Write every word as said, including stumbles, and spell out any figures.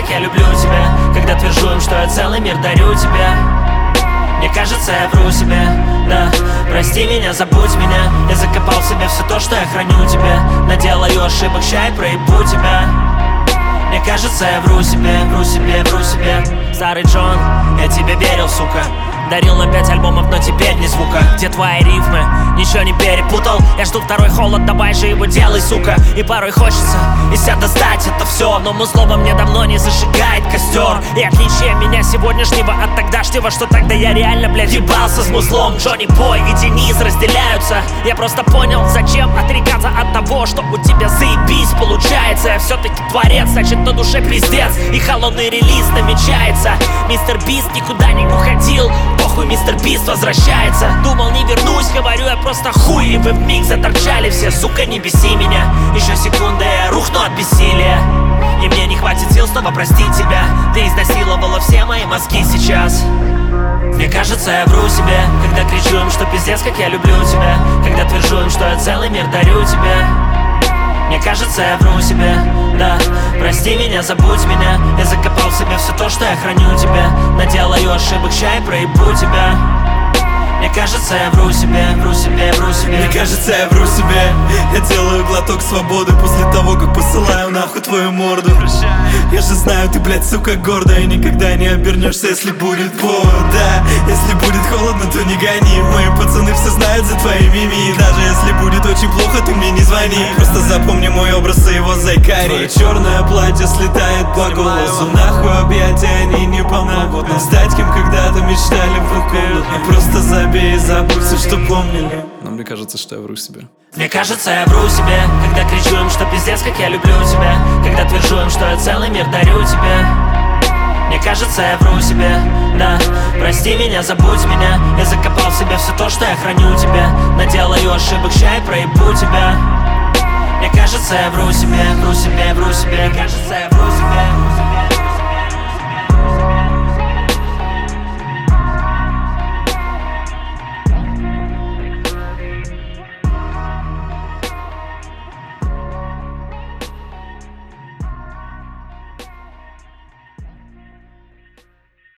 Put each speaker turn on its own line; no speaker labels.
как я люблю тебя, когда твержу им, что я целый мир дарю тебе. Мне кажется, я вру себе, да. Прости меня, забудь меня. Я закопал в себе все то, что я храню тебе. Наделаю ошибок, ща и проебу тебя. Мне кажется, я вру себе, вру себе, вру себе. Старый Джон, я тебе верил, сука. Дарил на пять альбомов, но теперь ни звука. Где твои рифмы? Ничего не перепутал. Я жду второй холод, давай же его делай, сука. И порой хочется из себя достать это все, но музло во мне давно не зажигает костер. И отличие меня сегодняшнего от тогдашнего, что тогда я реально, блядь, ебался с музлом. Джонни Бой и Денис разделяются. Я просто понял, зачем отрекаться от того, что у тебя заебись получается. Я все-таки творец, значит на душе пиздец. И холодный релиз намечается. Мистер Бист никуда не уходил. Похуй, мистер Бист возвращается. Думал, не вернусь, говорю, я просто хуй. И вы вмиг заторчали все, сука, не беси меня. Еще секунда, я рухну от бессилия. И мне не хватит сил снова простить тебя. Ты изнасиловала все мои мозги сейчас. Мне кажется, я вру себе, когда кричу им, что пиздец, как я люблю тебя. Когда твержу им, что я целый мир дарю тебе. Мне кажется, я вру себе, да. Прости меня, забудь меня. Я закопал в себе все то, что я храню тебе. Наделаю ошибок, ща и проебу тебя. Мне кажется, я вру себе, вру себе, вру себе.
Мне кажется, я вру себе. Я делаю глоток свободы после того, как посылаю нахуй твою морду. Я же знаю, ты, блядь, сука, гордая. И никогда не обернешься, если будет повод, да. Если будет холодно, то не гони. Мои пацаны все знают за твои мими. И даже если будет очень плохо, ты мне не звони. Просто запомни мой образ и его зайкари. Твое черное платье слетает по голосу. Нахуй объятия, они не помогут нам стать кем когда-то мечтали в комнату. Просто забей и забудь все, что помнили.
Но мне кажется, что я вру себе.
Мне кажется, я вру себе, когда кричу им, что пиздец, как я люблю тебя. Когда твержу им, что я целый мир дарю тебе. Мне кажется, я вру себе, да. Прости меня, забудь меня. Я закопал в себе все то, что я храню тебе. Наделаю ошибок, ща и проебу тебя. Мне кажется, я вру себе, вру себе, вру себе. Кажется, я вру себе.